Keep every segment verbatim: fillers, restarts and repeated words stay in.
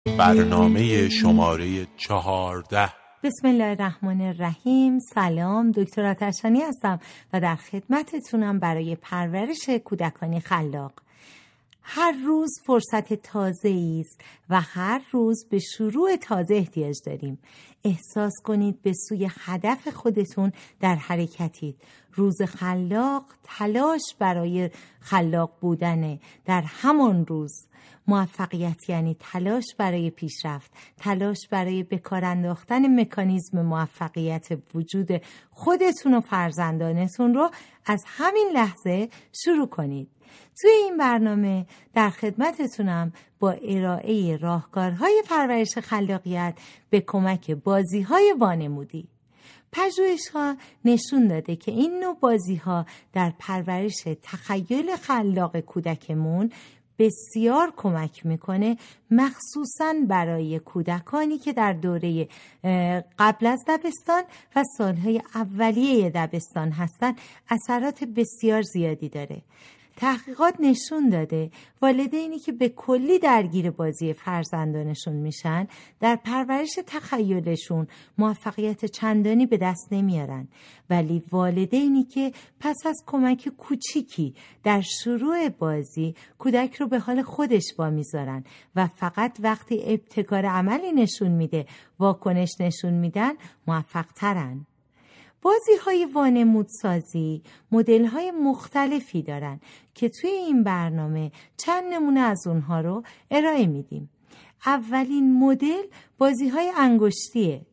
برنامه شماره چهارده. بسم الله الرحمن الرحیم. سلام، دکتر آتشانی هستم و در خدمتتونم برای پرورش کودکانی خلاق. هر روز فرصت تازه‌ای است و هر روز به شروع تازه احتیاج داریم. احساس کنید به سوی هدف خودتون در حرکتید. روز خلاق تلاش برای خلاق بودنه. در همان روز موفقیت یعنی تلاش برای پیشرفت، تلاش برای به کار انداختن مکانیزم موفقیت وجود خودتون و فرزندانتون رو از همین لحظه شروع کنید. توی این برنامه در خدمتتونم با ارائه راهکارهای پرورش خلاقیت به کمک بازی‌های وانمودی. پژوهش‌ها نشون داده که این نوع بازی‌ها در پرورش تخیل خلاق کودکمون بسیار کمک میکنه، مخصوصاً برای کودکانی که در دوره قبل از دبستان و سالهای اولیه دبستان هستن. اثرات بسیار زیادی داره. تحقیقات نشون داده والدینی که به کلی درگیر بازی فرزندانشون میشن در پرورش تخیلشون موفقیت چندانی به دست نمیارن، ولی والدینی که پس از کمک کوچیکی در شروع بازی کودک رو به حال خودش وامیذارن و فقط وقتی ابتکار عملی نشون میده، واکنش نشون میدن، موفق ترن. بازی های وانمود سازی مدل های مختلفی دارن که توی این برنامه چند نمونه از اونها رو ارائه میدیم. اولین مدل بازی های انگشتیه.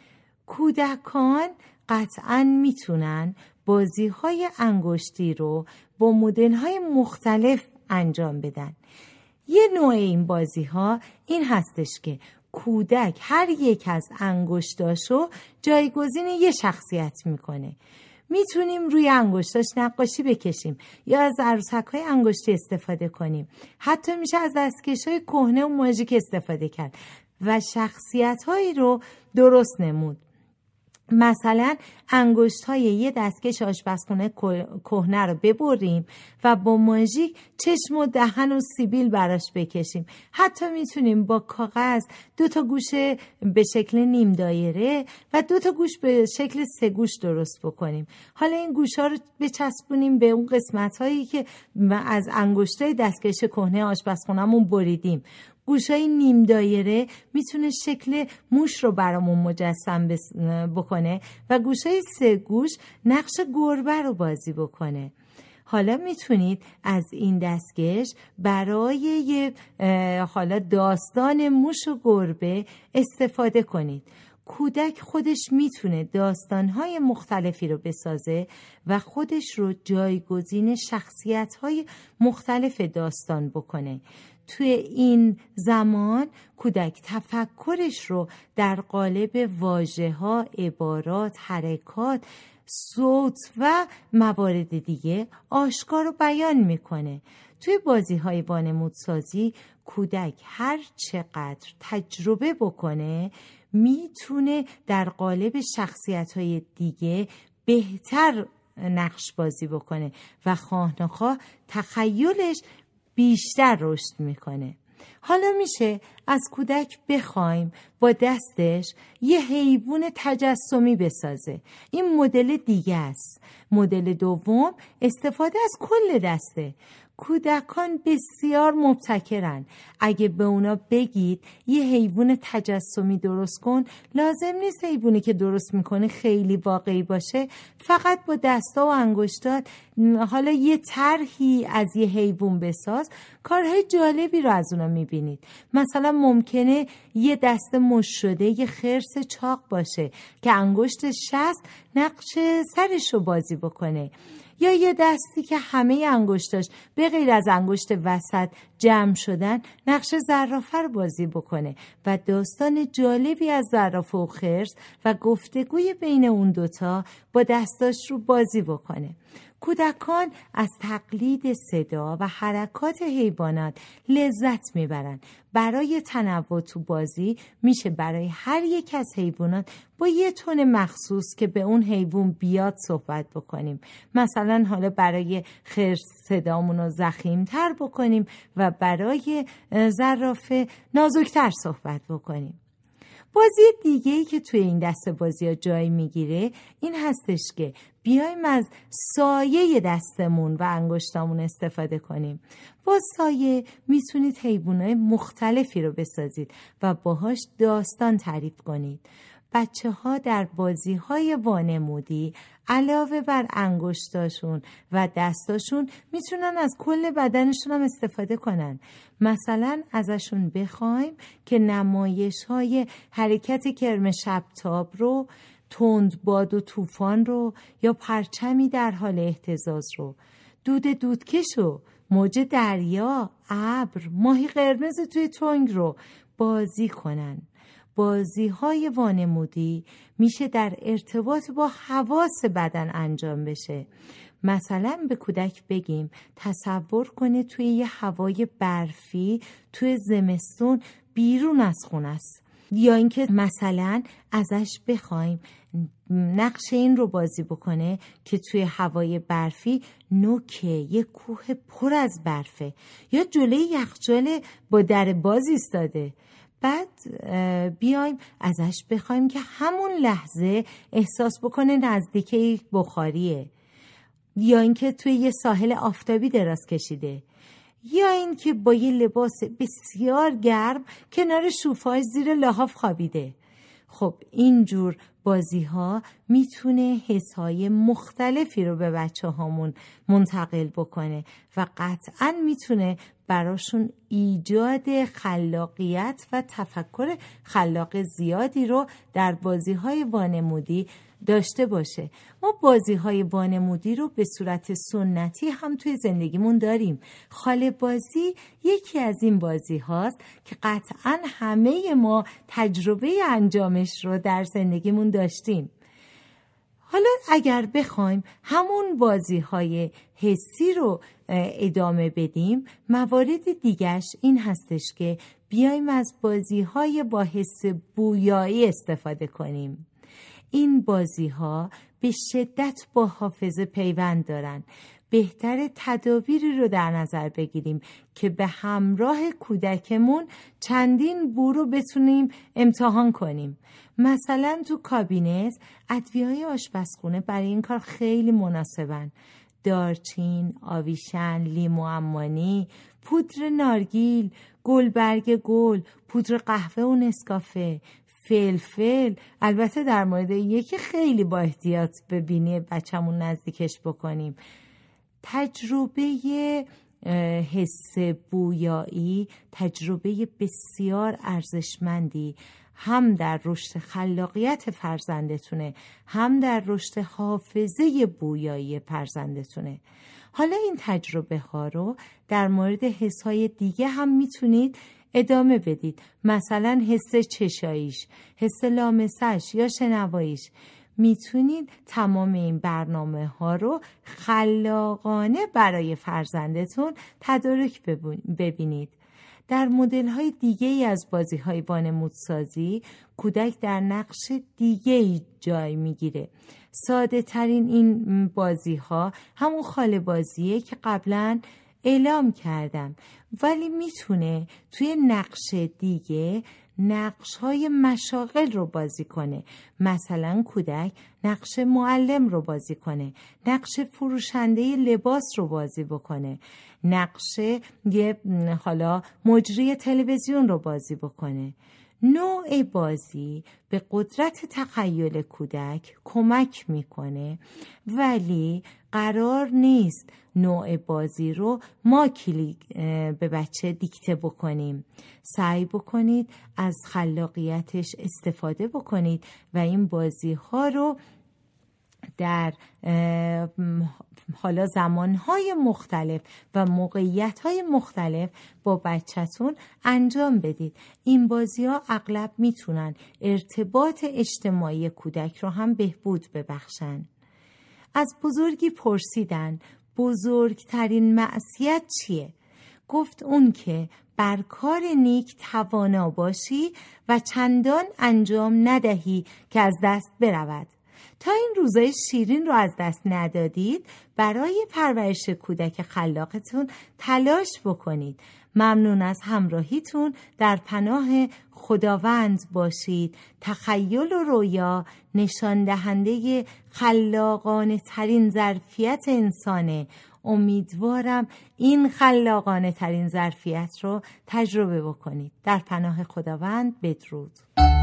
کودکان قطعاً میتونن بازی های انگشتی رو با مدل های مختلف انجام بدن. یه نوع این بازی ها این هستش که کودک هر یک از انگشتاشو جایگزین یه شخصیت میکنه. میتونیم روی انگشتاش نقاشی بکشیم یا از عروسک‌های انگشتی استفاده کنیم. حتی میشه از دستکش‌های کهنه و ماژیک استفاده کرد و شخصیت‌هایی رو درست نمود. مثلا انگشت های یه دستکش آشپزخونه کهنه رو ببریم و با ماژیک چشم و دهن و سیبیل براش بکشیم. حتی میتونیم با کاغذ دو تا گوشه به شکل نیم دایره و دو تا گوش به شکل سه گوش درست بکنیم. حالا این گوش ها رو بچسبونیم به اون قسمت هایی که از انگشت های دستکش کهنه آشپزخونه‌مون بریدیم. گوشای نیم دایره میتونه شکل موش رو برامون مجسم بکنه و گوشای سه گوش نقش گربه رو بازی بکنه. حالا میتونید از این دستکش برای یه حالا داستان موش و گربه استفاده کنید. کودک خودش میتونه داستانهای مختلفی رو بسازه و خودش رو جایگزین شخصیت‌های مختلف داستان بکنه. توی این زمان کودک تفکرش رو در قالب واژه‌ها، عبارات، حرکات، صوت و موارد دیگه آشکار و بیان میکنه. توی بازی‌های وانمودسازی کودک هر چقدر تجربه بکنه میتونه در قالب شخصیت‌های دیگه بهتر نقش بازی بکنه و خواه نخواه تخیلش بیشتر رشد میکنه. حالا میشه از کودک بخوایم با دستش یه حیوان تجسمی بسازه. این مدل دیگه است. مدل دوم استفاده از کل دسته. کودکان بسیار مبتکرن. اگه به اونا بگید یه حیوان تجسمی درست کن، لازم نیست حیوانی که درست میکنه خیلی واقعی باشه. فقط با دستا و انگشتات حالا یه طرحی از یه حیوان بساز، کارهای جالبی رو از اونا میبینید. مثلا ممکنه یه دست مش شده یه خرس چاق باشه که انگشت شست نقش سرش رو بازی بکنه، یا یه دستی که همه انگشتاش به غیر از انگشت وسط جمع شدن نقش زرافه رو بازی بکنه و داستان جالبی از زرافه و خرس و گفتگوی بین اون دوتا با دستاش رو بازی بکنه. کودکان از تقلید صدا و حرکات حیوانات لذت میبرند. برای تنوع تو بازی میشه برای هر یک از حیوانات با یه تون مخصوص که به اون حیوان بیاد صحبت بکنیم. مثلا حالا برای خرس صدامون رو ضخیم‌تر بکنیم و برای زرافه نازکتر صحبت بکنیم. بازی دیگه‌ای که توی این دسته بازی‌ها جای میگیره این هستش که بیایم از سایه دستمون و انگشتامون استفاده کنیم. با سایه میتونید حیوانات مختلفی رو بسازید و باهاش داستان تعریف کنید. بچه ها در بازی های وانمودی علاوه بر انگشتاشون و دستاشون میتونن از کل بدنشون هم استفاده کنن. مثلا ازشون بخوایم که نمایش های حرکت کرم شبتاب رو، تند باد و طوفان رو، یا پرچمی در حال اهتزاز رو، دود دودکش رو، موج دریا، ابر، ماهی قرمز توی تنگ رو بازی کنن. بازی های وانمودی میشه در ارتباط با حواس بدن انجام بشه. مثلا به کودک بگیم تصور کنه توی یه هوای برفی توی زمستون بیرون از خونه است، یا اینکه مثلا ازش بخوایم نقش این رو بازی بکنه که توی هوای برفی نوک یه کوه پر از برفه یا جلوی یخچال با در باز ایستاده. بعد بیایم ازش بخوایم که همون لحظه احساس بکنه نزدیک یک بخاریه، یا اینکه توی یه ساحل آفتابی دراز کشیده، یا اینکه با یه لباس بسیار گرم کنار شوفاژ زیر لحاف خوابیده. خب اینجور بازی ها میتونه حسهای مختلفی رو به بچه هامون منتقل بکنه و قطعاً میتونه براشون ایجاد خلاقیت و تفکر خلاق زیادی رو در بازی های وانمودی داشته باشه. ما بازی های وانمودی رو به صورت سنتی هم توی زندگیمون داریم. خاله بازی یکی از این بازی هاست که قطعاً همه ما تجربه انجامش رو در زندگیمون داشتیم. حالا اگر بخوایم همون بازی های حسی رو ادامه بدیم، موارد دیگرش این هستش که بیایم از بازی های با حس بویایی استفاده کنیم. این بازی ها به شدت با حافظه پیوند دارن. بهتر تدابیری رو در نظر بگیریم که به همراه کودکمون چندین بو رو بتونیم امتحان کنیم. مثلا تو کابینت ادویه‌های آشپزخونه برای این کار خیلی مناسبن. دارچین، آویشن، لیمو عمانی، پودر نارگیل، گلبرگ گل، پودر قهوه و نسکافه، فلفل. البته در مورد یکی خیلی با احتیاط به بینی بچه‌مون نزدیکش بکنیم. تجربه حس بویایی تجربه بسیار ارزشمندی هم در رشد خلاقیت فرزندتونه، هم در رشد حافظه بویایی فرزندتونه. حالا این تجربه ها رو در مورد حس‌های دیگه هم میتونید ادامه بدید. مثلا حس چشاییش، حس لامسش یا شنواییش. میتونید تمام این برنامه ها رو خلاقانه برای فرزندتون تدارک ببینید. در مدل های دیگه ای از بازی های وانمودسازی کودک در نقش دیگه ای جای میگیره. ساده ترین این بازی ها همون خاله بازیه که قبلا اعلام کردم، ولی میتونه توی نقش دیگه نقش های مشاغل رو بازی کنه. مثلا کودک نقش معلم رو بازی کنه، نقش فروشنده لباس رو بازی بکنه، نقش یه حالا مجری تلویزیون رو بازی بکنه. نوع بازی به قدرت تخیل کودک کمک میکنه، ولی قرار نیست نوع بازی رو ما کلی به بچه دیکته بکنیم. سعی بکنید از خلاقیتش استفاده بکنید و این بازی ها رو در حالا زمانهای مختلف و موقعیتهای مختلف با بچه‌تون انجام بدید. این بازی ها اغلب میتونن ارتباط اجتماعی کودک رو هم بهبود ببخشن. از بزرگی پرسیدن بزرگترین معصیت چیه؟ گفت اون که بر کار نیک توانا باشی و چندان انجام ندهی که از دست برود. تا این روزای شیرین رو از دست ندادید، برای پرورش کودک خلاقتون تلاش بکنید. ممنون از همراهیتون. در پناه خداوند باشید. تخیل و رویا نشان دهنده خلاقانه ترین ظرفیت انسانه. امیدوارم این خلاقانه ترین ظرفیت رو تجربه بکنید. در پناه خداوند. بدرود.